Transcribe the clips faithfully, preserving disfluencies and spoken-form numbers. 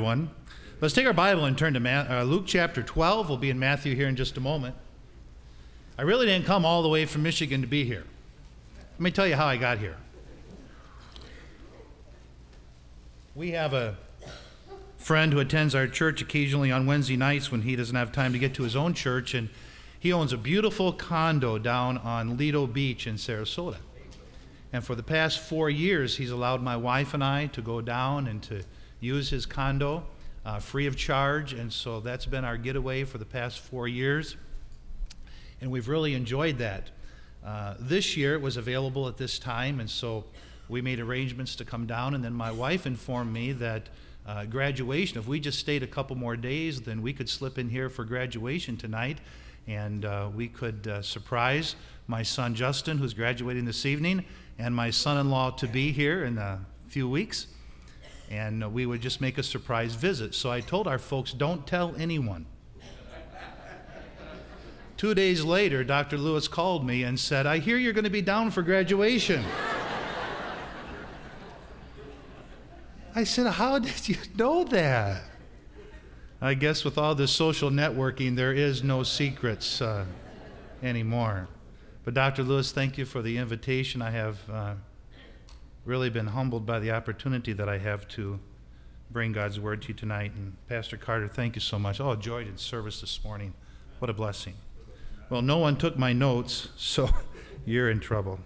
everyone. Let's take our Bible and turn to Ma- uh, Luke chapter twelve. We'll be in Matthew here in just a moment. I really didn't come all the way from Michigan to be here. Let me tell you how I got here. We have a friend who attends our church occasionally on Wednesday nights when he doesn't have time to get to his own church, and he owns a beautiful condo down on Lido Beach in Sarasota. And for the past four years, he's allowed my wife and I to go down and to use his condo uh, free of charge, and so that's been our getaway for the past four years. And we've really enjoyed that. Uh, this year it was available at this time, and so we made arrangements to come down, and then my wife informed me that uh, graduation, if we just stayed a couple more days, then we could slip in here for graduation tonight, and uh, we could uh, surprise my son Justin, who's graduating this evening, and my son-in-law to be here in a few weeks, and uh, we would just make a surprise visit. So I told our folks, don't tell anyone. Two days later, Doctor Lewis called me and said, I hear you're going to be down for graduation. I said, how did you know that? I guess with all this social networking, there is no secrets uh, anymore. But Doctor Lewis, thank you for the invitation. I have uh, really been humbled by the opportunity that I have to bring God's word to you tonight. And Pastor Carter, thank you so much. Oh, joyed in service this morning. What a blessing. Well, no one took my notes, so you're in trouble.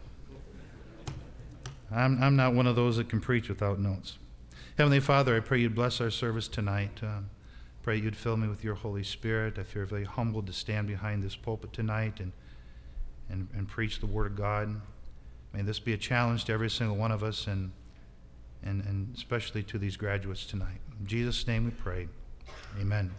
I'm, I'm not one of those that can preach without notes. Heavenly Father, I pray you'd bless our service tonight. Uh, pray you'd fill me with your Holy Spirit. I feel very humbled to stand behind this pulpit tonight and, and, and preach the Word of God. May this be a challenge to every single one of us, and, and, and especially to these graduates tonight. In Jesus' name we pray. Amen.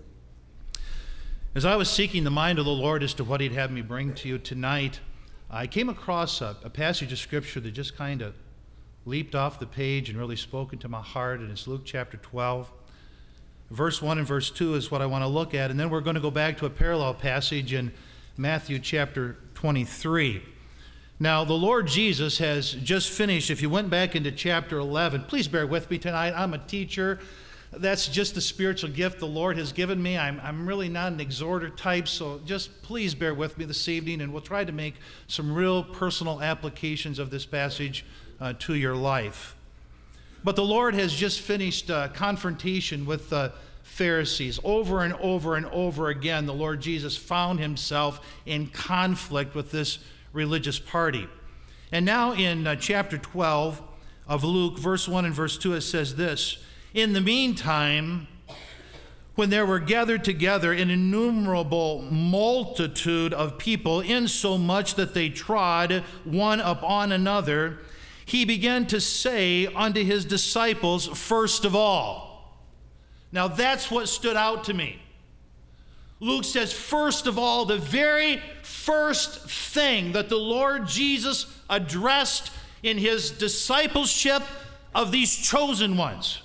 As I was seeking the mind of the Lord as to what he'd have me bring to you tonight, I came across a, a passage of Scripture that just kind of leaped off the page and really spoke into my heart, and it's Luke chapter twelve. Verse one and verse two is what I want to look at, and then we're going to go back to a parallel passage in Matthew chapter twenty-three. Now, the Lord Jesus has just finished. If you went back into chapter eleven, please bear with me tonight. I'm a teacher. That's just the spiritual gift the Lord has given me. I'm, I'm really not an exhorter type, so just please bear with me this evening, and we'll try to make some real personal applications of this passage uh, to your life. But the Lord has just finished uh, confrontation with the Pharisees. Over and over and over again, the Lord Jesus found himself in conflict with this religious party. And now in uh, chapter twelve of Luke, verse one and verse two, it says this: In the meantime, when there were gathered together an innumerable multitude of people, insomuch that they trod one upon another, he began to say unto his disciples, first of all. Now that's what stood out to me. Luke says, first of all, the very first thing that the Lord Jesus addressed in his discipleship of these chosen ones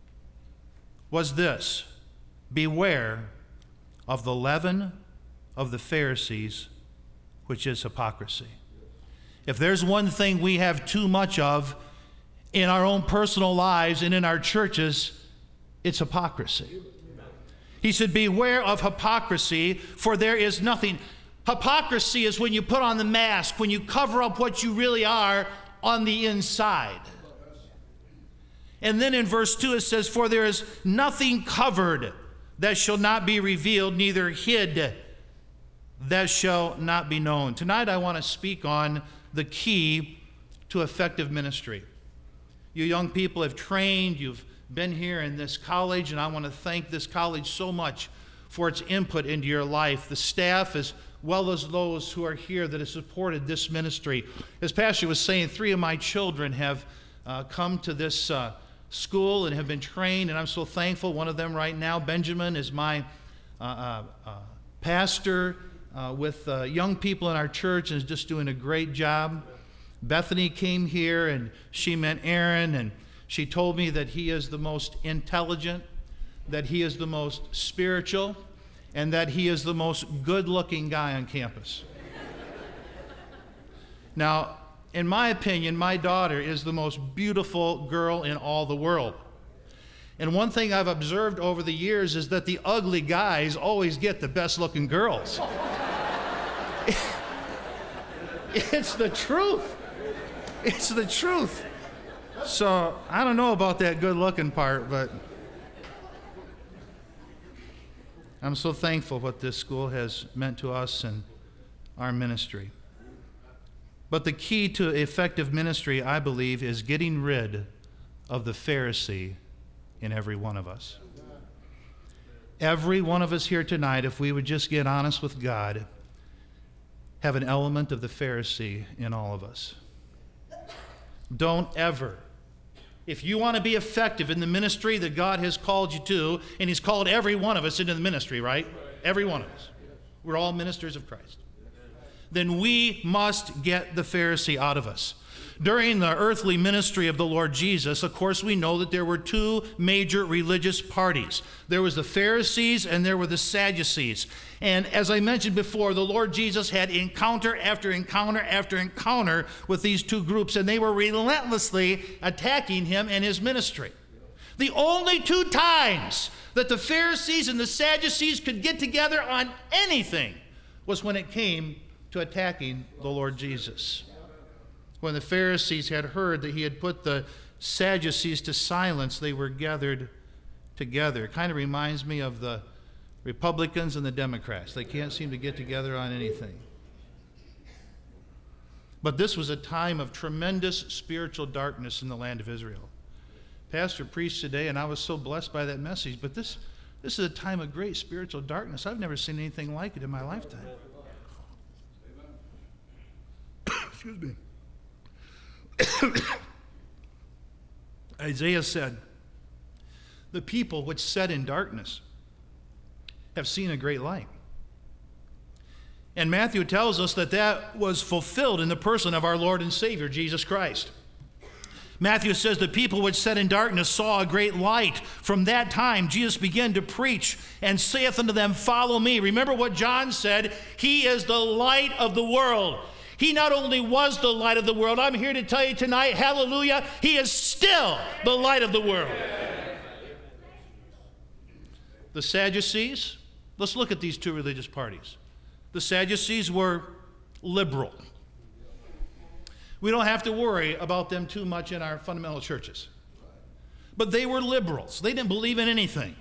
was this: beware of the leaven of the Pharisees, which is hypocrisy. If there's one thing we have too much of in our own personal lives and in our churches, it's hypocrisy. He said, beware of hypocrisy, for there is nothing. Hypocrisy is when you put on the mask, when you cover up what you really are on the inside. And then in verse two it says, for there is nothing covered that shall not be revealed, neither hid that shall not be known. Tonight I want to speak on the key to effective ministry. You young people have trained, you've been here in this college, and I want to thank this college so much for its input into your life. The staff, as well as those who are here that have supported this ministry. As Pastor was saying, three of my children have uh, come to this uh, school and have been trained, and I'm so thankful. One of them right now, Benjamin, is my uh, uh, uh, pastor uh, with uh, young people in our church and is just doing a great job. Bethany came here, and she met Aaron, and she told me that he is the most intelligent, that he is the most spiritual, and that he is the most good-looking guy on campus. Now, in my opinion, my daughter is the most beautiful girl in all the world. And one thing I've observed over the years is that the ugly guys always get the best looking girls. It's the truth. It's the truth. So I don't know about that good looking part, but I'm so thankful what this school has meant to us and our ministry. But the key to effective ministry, I believe, is getting rid of the Pharisee in every one of us. Every one of us here tonight, if we would just get honest with God, have an element of the Pharisee in all of us. Don't ever, if you want to be effective in the ministry that God has called you to, and He's called every one of us into the ministry, right? Every one of us. We're all ministers of Christ. Then we must get the Pharisee out of us. During the earthly ministry of the Lord Jesus, of course, we know that there were two major religious parties. There was the Pharisees and there were the Sadducees. And as I mentioned before, the Lord Jesus had encounter after encounter after encounter with these two groups, and they were relentlessly attacking him and his ministry. The only two times that the Pharisees and the Sadducees could get together on anything was when it came to attacking the Lord Jesus. When the Pharisees had heard that he had put the Sadducees to silence, they were gathered together. It kind of reminds me of the Republicans and the Democrats. They can't seem to get together on anything. But this was a time of tremendous spiritual darkness in the land of Israel. Pastor preached today, and I was so blessed by that message, but this, this is a time of great spiritual darkness. I've never seen anything like it in my lifetime. Excuse me. Isaiah said, "The people which sat in darkness have seen a great light." And Matthew tells us that that was fulfilled in the person of our Lord and Savior, Jesus Christ. Matthew says, "The people which sat in darkness saw a great light. From that time, Jesus began to preach and saith unto them, Follow me." Remember what John said, He is the light of the world. He not only was the light of the world, I'm here to tell you tonight, hallelujah, He is still the light of the world. The Sadducees, let's look at these two religious parties. The Sadducees were liberal. We don't have to worry about them too much in our fundamental churches. But they were liberals. They didn't believe in anything.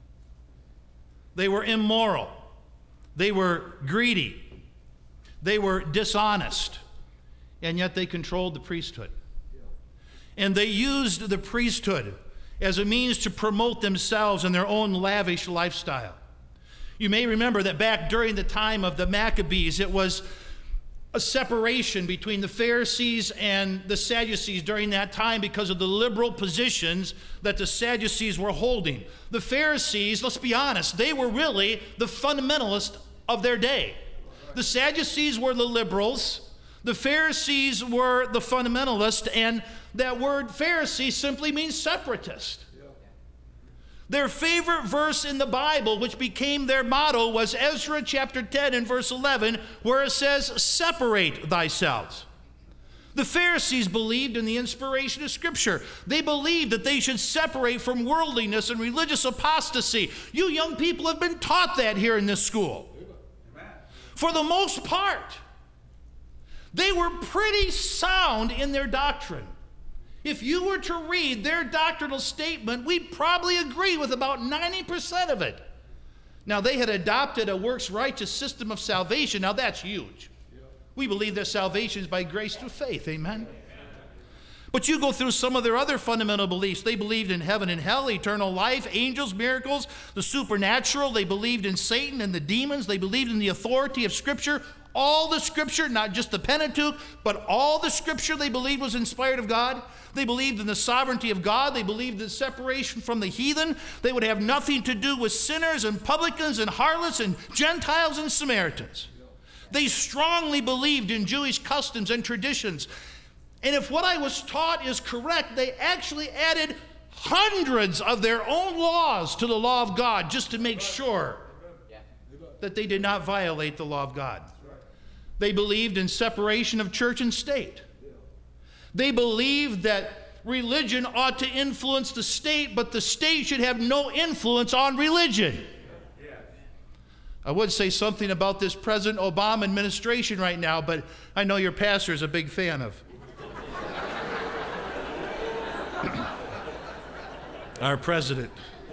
They were immoral. They were greedy. They were dishonest, and yet they controlled the priesthood. And they used the priesthood as a means to promote themselves and their own lavish lifestyle. You may remember that back during the time of the Maccabees, it was a separation between the Pharisees and the Sadducees during that time because of the liberal positions that the Sadducees were holding. The Pharisees, let's be honest, they were really the fundamentalists of their day. The Sadducees were the liberals, the Pharisees were the fundamentalists, and that word Pharisee simply means separatist. Their favorite verse in the Bible, which became their motto, was Ezra chapter ten and verse eleven, where it says, "Separate thyself." The Pharisees believed in the inspiration of Scripture. They believed that they should separate from worldliness and religious apostasy. You young people have been taught that here in this school. For the most part, they were pretty sound in their doctrine. If you were to read their doctrinal statement, we'd probably agree with about ninety percent of it. Now, they had adopted a works-righteous system of salvation. Now, that's huge. We believe that salvation is by grace through faith. Amen? But you go through some of their other fundamental beliefs. They believed in heaven and hell, eternal life, angels, miracles, the supernatural. They believed in Satan and the demons. They believed in the authority of Scripture. All the Scripture, not just the Pentateuch, but all the Scripture they believed was inspired of God. They believed in the sovereignty of God. They believed in separation from the heathen. They would have nothing to do with sinners and publicans and harlots and Gentiles and Samaritans. They strongly believed in Jewish customs and traditions. And if what I was taught is correct, they actually added hundreds of their own laws to the law of God just to make sure that they did not violate the law of God. They believed in separation of church and state. They believed that religion ought to influence the state, but the state should have no influence on religion. I would say something about this President Obama administration right now, but I know your pastor is a big fan of our president.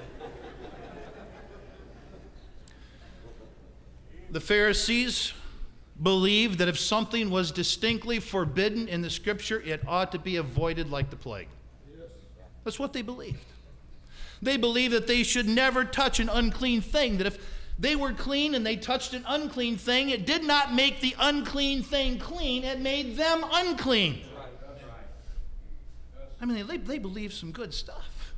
The Pharisees believed that if something was distinctly forbidden in the Scripture, it ought to be avoided like the plague. That's what they believed. They believed that they should never touch an unclean thing, that if they were clean and they touched an unclean thing, it did not make the unclean thing clean, it made them unclean. I mean, they, they believed some good stuff.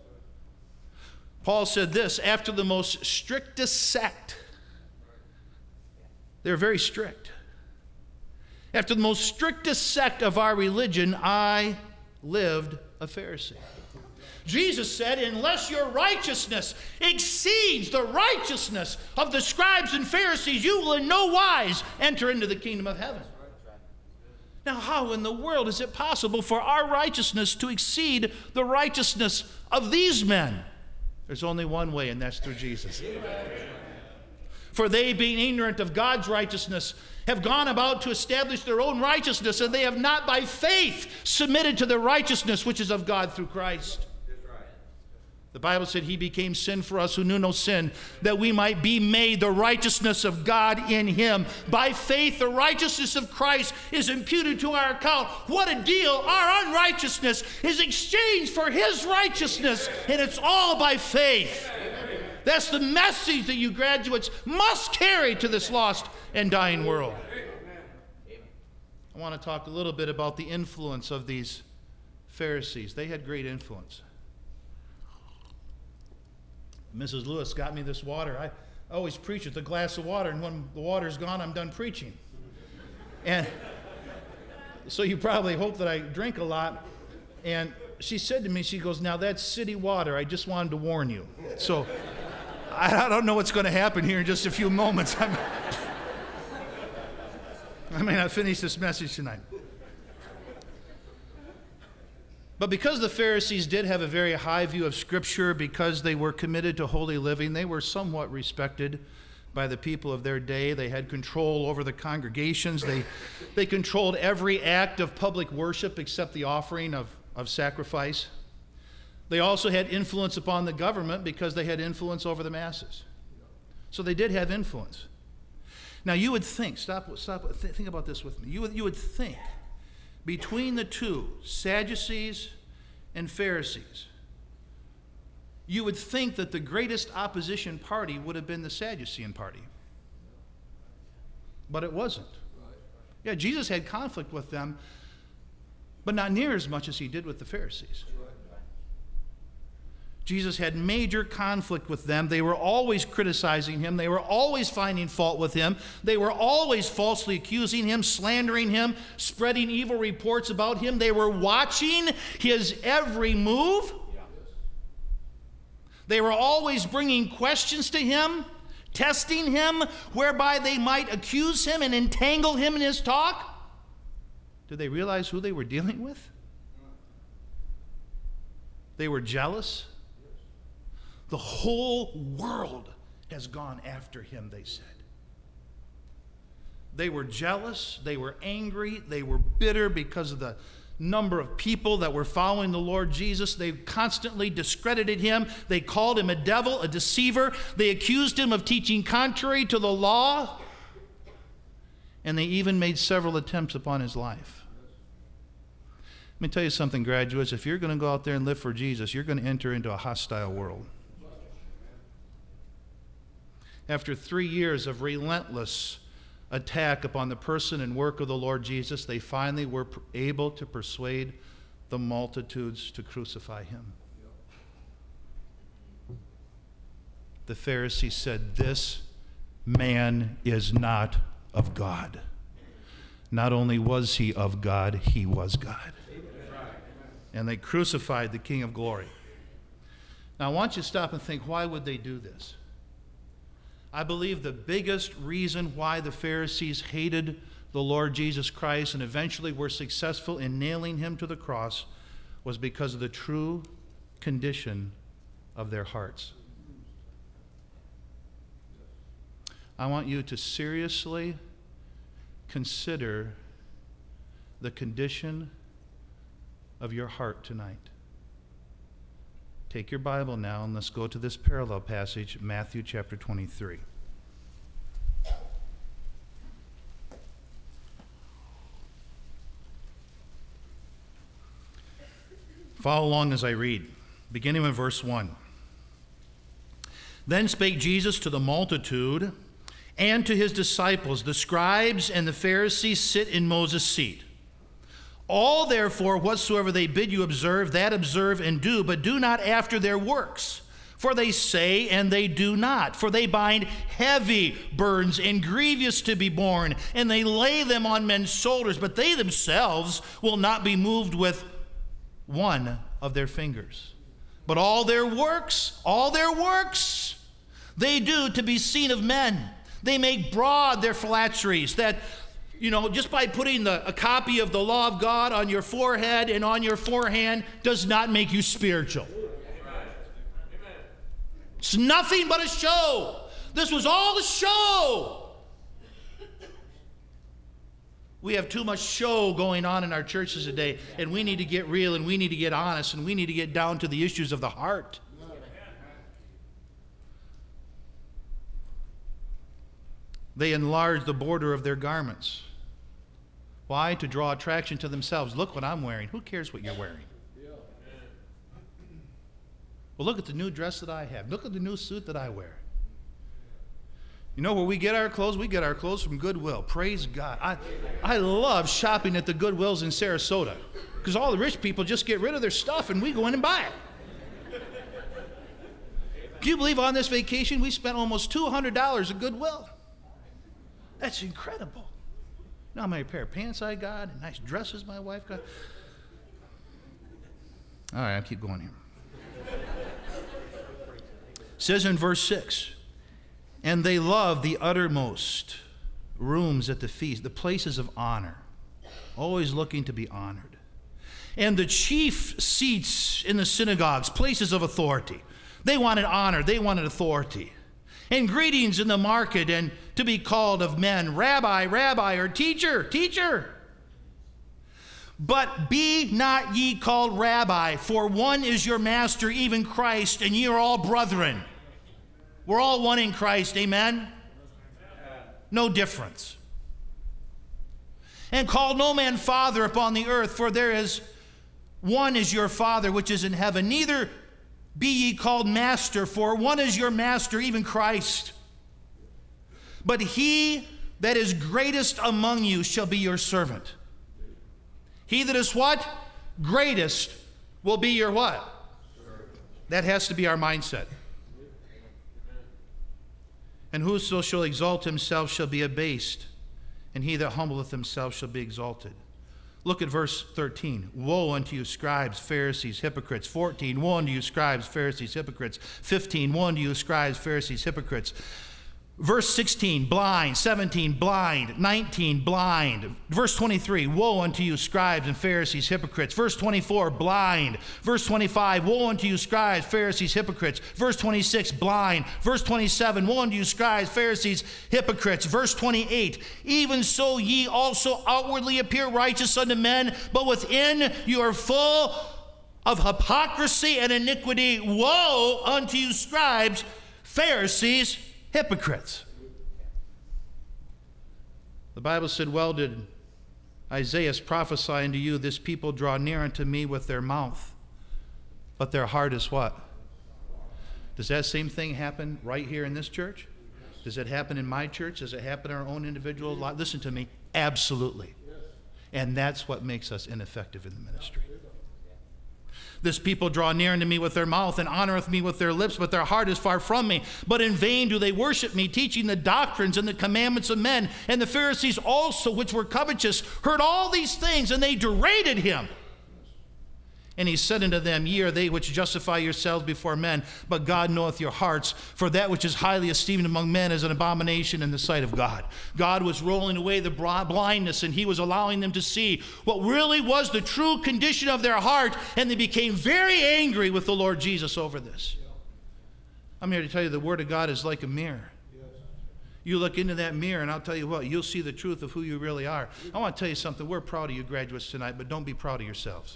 Paul said this, after the most strictest sect, they're very strict. After the most strictest sect of our religion, I lived a Pharisee. Jesus said, unless your righteousness exceeds the righteousness of the scribes and Pharisees, you will in no wise enter into the kingdom of heaven. Now, how in the world is it possible for our righteousness to exceed the righteousness of these men? There's only one way, and that's through Jesus. Amen. For they, being ignorant of God's righteousness, have gone about to establish their own righteousness, and they have not by faith submitted to the righteousness which is of God through Christ. The Bible said he became sin for us who knew no sin, that we might be made the righteousness of God in him. By faith, the righteousness of Christ is imputed to our account. What a deal. Our unrighteousness is exchanged for his righteousness, and it's all by faith. That's the message that you graduates must carry to this lost and dying world. I want to talk a little bit about the influence of these Pharisees. They had great influence. Missus Lewis got me this water. I always preach with a glass of water, and when the water's gone, I'm done preaching. And so you probably hope that I drink a lot. And she said to me, she goes, now that's city water. I just wanted to warn you. So I don't know what's going to happen here in just a few moments. I'm, I may not finish this message tonight. But because the Pharisees did have a very high view of Scripture, because they were committed to holy living, they were somewhat respected by the people of their day. They had control over the congregations. They, they controlled every act of public worship except the offering of, of sacrifice. They also had influence upon the government because they had influence over the masses. So they did have influence. Now you would think, stop, stop, th- think about this with me. You would, you would think between the two, Sadducees and Pharisees, you would think that the greatest opposition party would have been the Sadducean party. But it wasn't. Yeah, Jesus had conflict with them, but not near as much as he did with the Pharisees. Jesus had major conflict with them. They were always criticizing him. They were always finding fault with him. They were always falsely accusing him, slandering him, spreading evil reports about him. They were watching his every move. They were always bringing questions to him, testing him, whereby they might accuse him and entangle him in his talk. Did they realize who they were dealing with? They were jealous. The whole world has gone after him, they said. They were jealous, they were angry, they were bitter because of the number of people that were following the Lord Jesus. They constantly discredited him. They called him a devil, a deceiver. They accused him of teaching contrary to the law. And they even made several attempts upon his life. Let me tell you something, graduates. If you're going to go out there and live for Jesus, you're going to enter into a hostile world. After three years of relentless attack upon the person and work of the Lord Jesus, they finally were able to persuade the multitudes to crucify him. The Pharisees said, "This man is not of God." Not only was he of God, he was God. And they crucified the King of Glory. Now I want you to stop and think, why would they do this? I believe the biggest reason why the Pharisees hated the Lord Jesus Christ and eventually were successful in nailing him to the cross was because of the true condition of their hearts. I want you to seriously consider the condition of your heart tonight. Take your Bible now and let's go to this parallel passage, Matthew chapter twenty-three. Follow along as I read, beginning with verse one. Then spake Jesus to the multitude and to his disciples. The scribes and the Pharisees sit in Moses' seat. All therefore whatsoever they bid you observe, that observe and do, but do not after their works. For they say and they do not. For they bind heavy burdens and grievous to be borne, and they lay them on men's shoulders, but they themselves will not be moved with one of their fingers. But all their works, all their works, they do to be seen of men. They make broad their phylacteries, that, you know, just by putting the, a copy of the law of God on your forehead and on your forehand does not make you spiritual. It's nothing but a show. This was all the show. We have too much show going on in our churches today, and we need to get real, and we need to get honest, and we need to get down to the issues of the heart. They enlarge the border of their garments. Why? To draw attraction to themselves. Look what I'm wearing. Who cares what you're wearing? Well, look at the new dress that I have. Look at the new suit that I wear. You know where we get our clothes? We get our clothes from Goodwill. Praise God. I, I love shopping at the Goodwills in Sarasota because all the rich people just get rid of their stuff and we go in and buy it. Do you believe on this vacation we spent almost two hundred dollars at Goodwill? That's incredible. You know how many pair of pants I got and nice dresses my wife got? All right, I'll keep going here. It says in verse six, and they love the uttermost rooms at the feast, the places of honor, always looking to be honored. And the chief seats in the synagogues, places of authority. They wanted honor, they wanted authority. And greetings in the market, and to be called of men, rabbi, rabbi, or teacher, teacher. But be not ye called rabbi, for one is your master, even Christ, and ye are all brethren. We're all one in Christ, amen? No difference. And call no man father upon the earth, for there is one is your Father which is in heaven. Neither be ye called master, for one is your master, even Christ. But he that is greatest among you shall be your servant. He that is what? Greatest will be your what? That has to be our mindset. And whoso shall exalt himself shall be abased, and he that humbleth himself shall be exalted. Look at verse thirteen. Woe unto you, scribes, Pharisees, hypocrites. fourteen. Woe unto you, scribes, Pharisees, hypocrites. fifteen. Woe unto you, scribes, Pharisees, hypocrites. Verse sixteen, blind. seventeen, blind. nineteen, blind. Verse twenty-three, woe unto you, scribes and Pharisees, hypocrites. Verse twenty-four, blind. Verse twenty-five, woe unto you, scribes, Pharisees, hypocrites. Verse twenty-six, blind. Verse twenty-seven, woe unto you, scribes, Pharisees, hypocrites. Verse twenty-eight, even so ye also outwardly appear righteous unto men, but within you are full of hypocrisy and iniquity. Woe unto you, scribes, Pharisees, hypocrites. The Bible said, well did Isaiah prophesy unto you, this people draw near unto me with their mouth, but their heart is what? Does that same thing happen right here in this church? Does it happen in my church? Does it happen in our own individual life? Listen to me, absolutely. And that's what makes us ineffective in the ministry. This people draw near unto me with their mouth and honoreth me with their lips, but their heart is far from me. But in vain do they worship me, teaching the doctrines and the commandments of men. And the Pharisees also, which were covetous, heard all these things, and they derided him. And he said unto them, Ye are they which justify yourselves before men, but God knoweth your hearts. For that which is highly esteemed among men is an abomination in the sight of God. God was rolling away the blindness, and he was allowing them to see what really was the true condition of their heart, and they became very angry with the Lord Jesus over this. I'm here to tell you the Word of God is like a mirror. You look into that mirror, and I'll tell you what, you'll see the truth of who you really are. I want to tell you something. We're proud of you graduates tonight, but don't be proud of yourselves.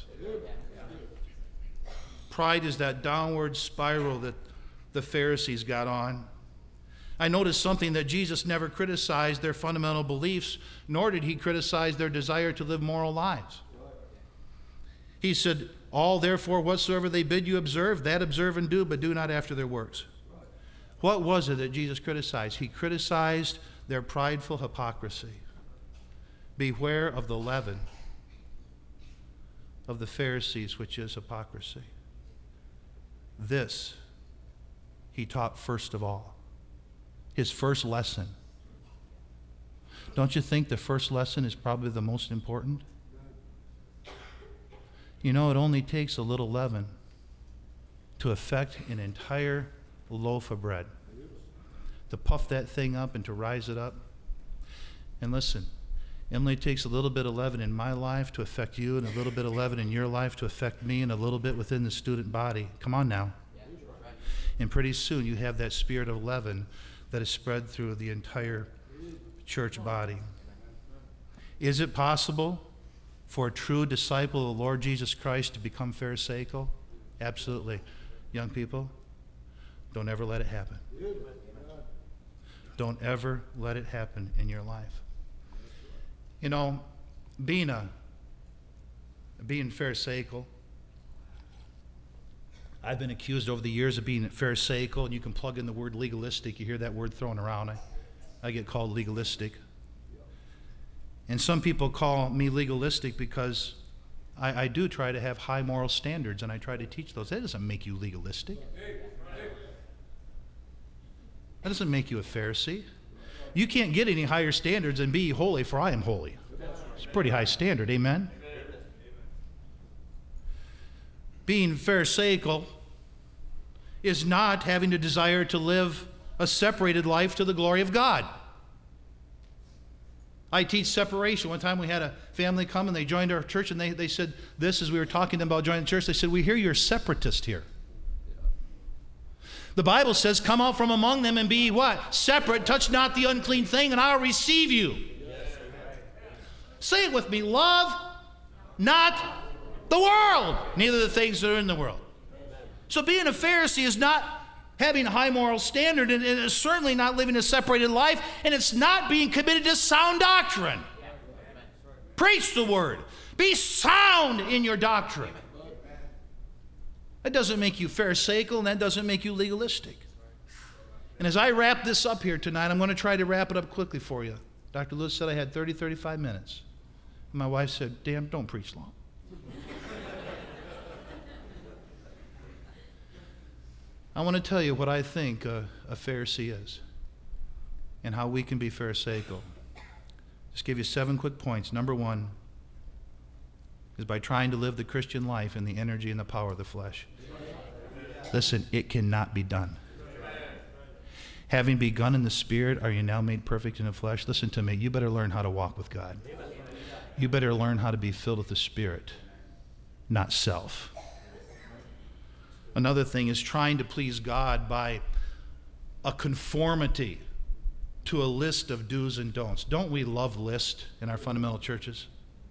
Pride is that downward spiral that the Pharisees got on. I noticed something, that Jesus never criticized their fundamental beliefs, nor did he criticize their desire to live moral lives. He said, All therefore whatsoever they bid you observe, that observe and do, but do not after their works. What was it that Jesus criticized? He criticized their prideful hypocrisy. Beware of the leaven of the Pharisees, which is hypocrisy. This he taught first of all. His first lesson. Don't you think the first lesson is probably the most important? You know, it only takes a little leaven to affect an entire loaf of bread. To puff that thing up and to rise it up. And listen, it only takes a little bit of leaven in my life to affect you, and a little bit of leaven in your life to affect me, and a little bit within the student body. Come on now. And pretty soon you have that spirit of leaven that is spread through the entire church body. Is it possible for a true disciple of the Lord Jesus Christ to become pharisaical? Absolutely. Young people, don't ever let it happen. Don't ever let it happen in your life. You know, being a being pharisaical, I've been accused over the years of being pharisaical, and you can plug in the word legalistic. You hear that word thrown around. I, I get called legalistic. And some people call me legalistic because I, I do try to have high moral standards, and I try to teach those. That doesn't make you legalistic. That doesn't make you a Pharisee. You can't get any higher standards than be ye holy, for I am holy. It's a pretty high standard, amen? Being pharisaical is not having a desire to live a separated life to the glory of God. I teach separation. One time we had a family come and they joined our church, and they, they said this as we were talking to them about joining the church. They said, we hear you're a separatist here. The Bible says, come out from among them and be what? Separate. Touch not the unclean thing, and I'll receive you. Yes. Say it with me. Love not the world, neither the things that are in the world. Amen. So being a Pharisee is not having a high moral standard, and it is certainly not living a separated life, and it's not being committed to sound doctrine. Yeah. Preach the word. Be sound in your doctrine. That doesn't make you pharisaical, and that doesn't make you legalistic. And as I wrap this up here tonight, I'm going to try to wrap it up quickly for you. Doctor Lewis said I had thirty, thirty-five minutes. And my wife said, damn, don't preach long. I want to tell you what I think a, a Pharisee is and how we can be pharisaical. Just give you seven quick points. Number one is by trying to live the Christian life in the energy and the power of the flesh. Listen, it cannot be done. Having begun in the Spirit, are you now made perfect in the flesh? Listen to me. You better learn how to walk with God. You better learn how to be filled with the Spirit, not self. Another thing is trying to please God by a conformity to a list of do's and don'ts. Don't we love lists in our fundamental churches?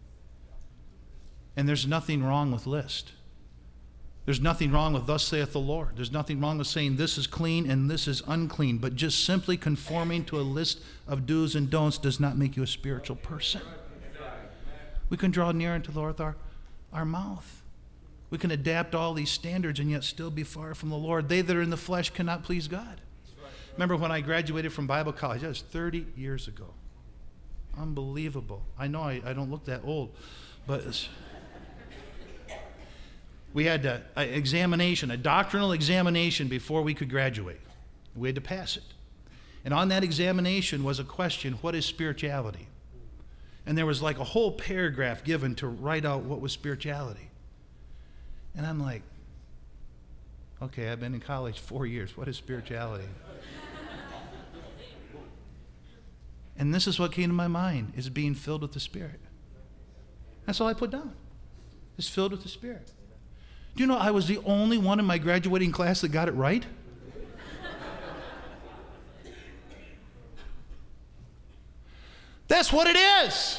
And there's nothing wrong with list. There's nothing wrong with thus saith the Lord. There's nothing wrong with saying this is clean and this is unclean. But just simply conforming to a list of do's and don'ts does not make you a spiritual person. We can draw near unto the Lord with our, our mouth. We can adapt all these standards and yet still be far from the Lord. They that are in the flesh cannot please God. Remember when I graduated from Bible college? That was thirty years ago. Unbelievable. I know I, I don't look that old, but it's, we had an examination, a doctrinal examination before we could graduate. We had to pass it. And on that examination was a question, what is spirituality? And there was like a whole paragraph given to write out what was spirituality. And I'm like, okay, I've been in college four years. What is spirituality? And this is what came to my mind, is being filled with the Spirit. That's all I put down, is filled with the Spirit. Do you know I was the only one in my graduating class that got it right? That's what it is.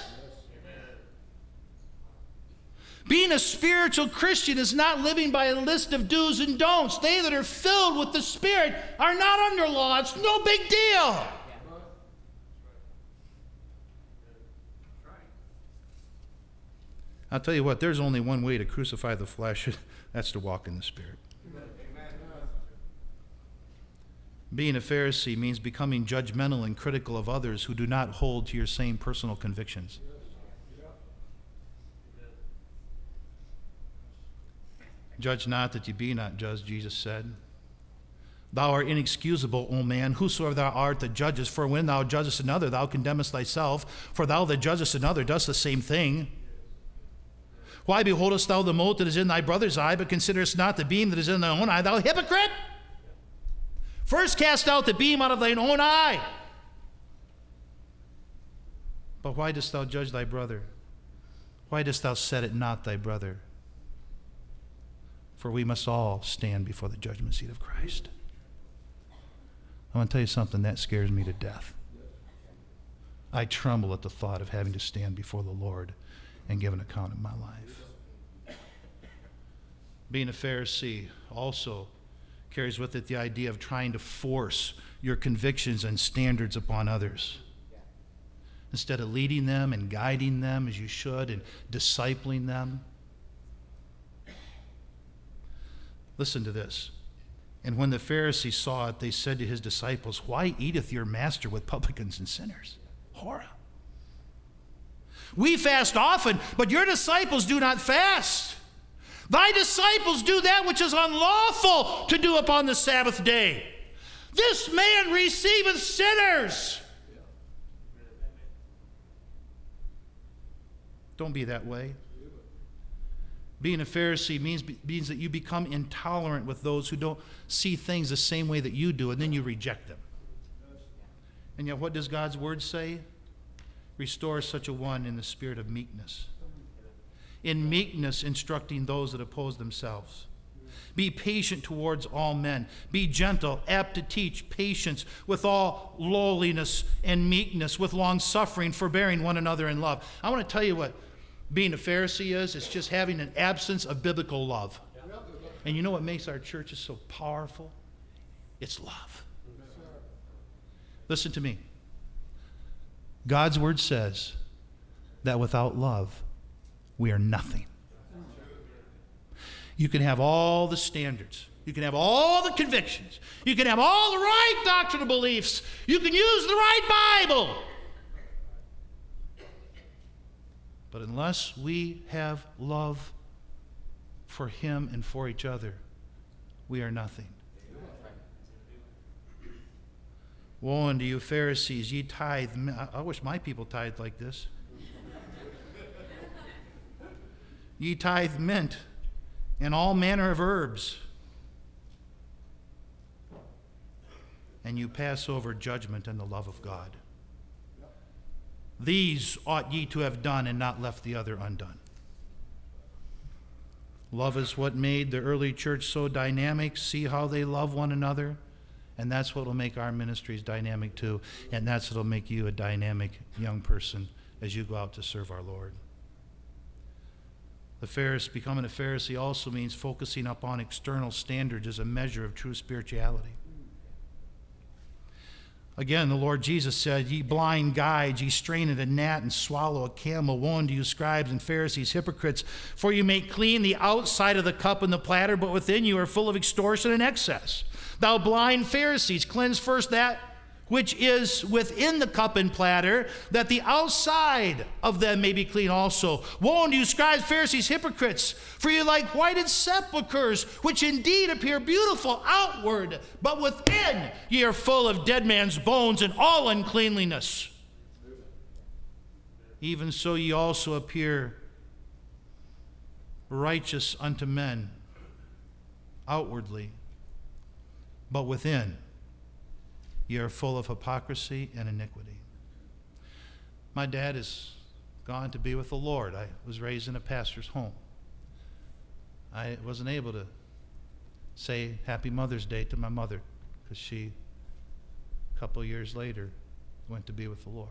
Being a spiritual Christian is not living by a list of do's and don'ts. They that are filled with the Spirit are not under law. It's no big deal. I'll tell you what, there's only one way to crucify the flesh. That's to walk in the Spirit. Being a Pharisee means becoming judgmental and critical of others who do not hold to your same personal convictions. Judge not that ye be not judged, Jesus said. Thou art inexcusable, O man, whosoever thou art that judgest, for when thou judgest another, thou condemnest thyself, for thou that judgest another dost the same thing. Why beholdest thou the mote that is in thy brother's eye, but considerest not the beam that is in thy own eye, thou hypocrite? First cast out the beam out of thine own eye. But why dost thou judge thy brother? Why dost thou set it not thy brother? For we must all stand before the judgment seat of Christ. I want to tell you something, that scares me to death. I tremble at the thought of having to stand before the Lord and give an account of my life. Being a Pharisee also carries with it the idea of trying to force your convictions and standards upon others. Instead of leading them and guiding them as you should and discipling them. Listen to this. And when the Pharisees saw it, they said to his disciples, why eateth your master with publicans and sinners? Horror. We fast often, but your disciples do not fast. Thy disciples do that which is unlawful to do upon the Sabbath day. This man receiveth sinners. Don't be that way. Being a Pharisee means, means that you become intolerant with those who don't see things the same way that you do, and then you reject them. And yet what does God's word say? Restore such a one in the spirit of meekness. In meekness instructing those that oppose themselves. Be patient towards all men. Be gentle, apt to teach, patience, with all lowliness and meekness, with long suffering, forbearing one another in love. I want to tell you what being a Pharisee is. It's just having an absence of biblical love. And you know what makes our churches so powerful? It's love. Listen to me. God's word says that without love, we are nothing. You can have all the standards. You can have all the convictions. You can have all the right doctrinal beliefs. You can use the right Bible. But unless we have love for him and for each other, we are nothing. Woe unto you, Pharisees, ye tithe. I wish my people tithed like this. Ye tithe mint and all manner of herbs, and you pass over judgment and the love of God. These ought ye to have done and not left the other undone. Love is what made the early church so dynamic. See how they love one another. And that's what will make our ministries dynamic too. And that's what will make you a dynamic young person as you go out to serve our Lord. The Pharisee, becoming a Pharisee also means focusing upon external standards as a measure of true spirituality. Again, the Lord Jesus said, ye blind guides, ye strain at a gnat and swallow a camel. Woe unto you, scribes and Pharisees, hypocrites, for you make clean the outside of the cup and the platter, but within you are full of extortion and excess. Thou blind Pharisees, cleanse first that which is within the cup and platter, that the outside of them may be clean also. Woe unto you, scribes, Pharisees, hypocrites, for you are like whited sepulchres, which indeed appear beautiful outward, but within ye are full of dead man's bones and all uncleanliness. Even so ye also appear righteous unto men, outwardly, but within ye are full of hypocrisy and iniquity. My dad is gone to be with the Lord. I was raised in a pastor's home. I wasn't able to say Happy Mother's Day to my mother because she, a couple of years later, went to be with the Lord.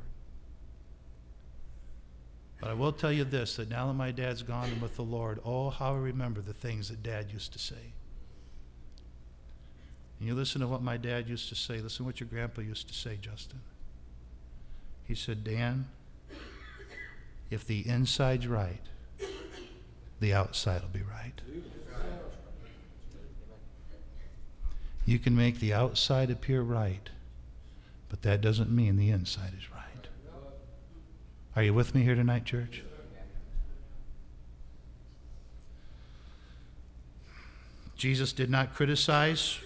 But I will tell you this, that now that my dad's gone and with the Lord, oh, how I remember the things that Dad used to say. And you listen to what my dad used to say. Listen to what your grandpa used to say, Justin. He said, Dan, if the inside's right, the outside will be right. You can make the outside appear right, but that doesn't mean the inside is right. Are you with me here tonight, church? Jesus did not criticize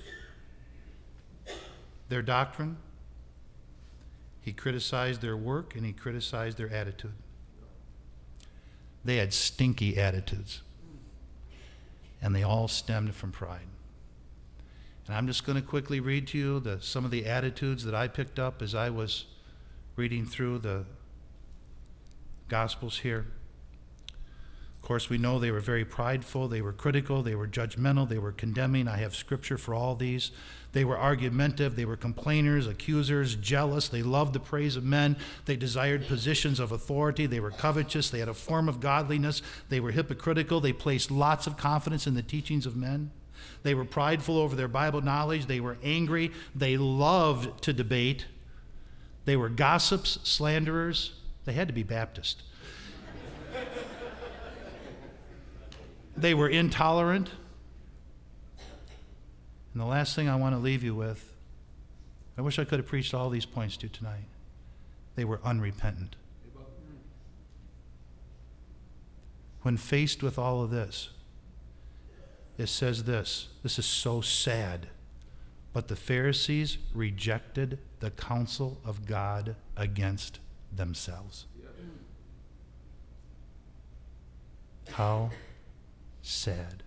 their doctrine. He criticized their work and he criticized their attitude. They had stinky attitudes, and they all stemmed from pride. And I'm just going to quickly read to you the, some of the attitudes that I picked up as I was reading through the Gospels here. Of course, we know they were very prideful, they were critical, they were judgmental, they were condemning. I have scripture for all these. They were argumentative, they were complainers, accusers, jealous. They loved the praise of men. They desired positions of authority. They were covetous. They had a form of godliness. They were hypocritical. They placed lots of confidence in the teachings of men. They were prideful over their Bible knowledge. They were angry. They loved to debate. They were gossips, slanderers. They had to be Baptist. They were intolerant. And the last thing I want to leave you with, I wish I could have preached all these points to you tonight. They were unrepentant. When faced with all of this, it says this, this is so sad, but the Pharisees rejected the counsel of God against themselves. How sad.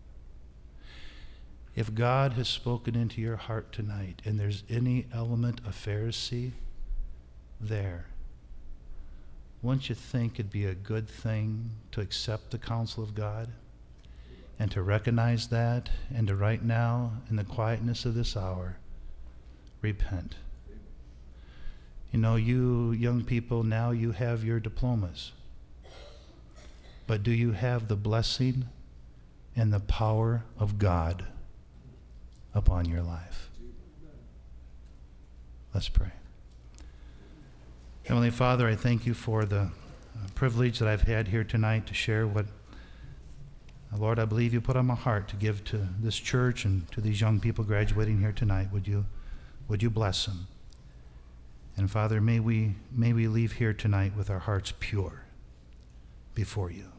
If God has spoken into your heart tonight and there's any element of Pharisee there, wouldn't you think it'd be a good thing to accept the counsel of God and to recognize that and to right now, in the quietness of this hour, repent? You know, you young people, now you have your diplomas. But do you have the blessing and the power of God upon your life? Let's pray. Heavenly Father, I thank you for the uh, privilege that I've had here tonight to share what, uh, Lord, I believe you put on my heart to give to this church and to these young people graduating here tonight. Would you, would you bless them? And Father, may we, may we leave here tonight with our hearts pure before you.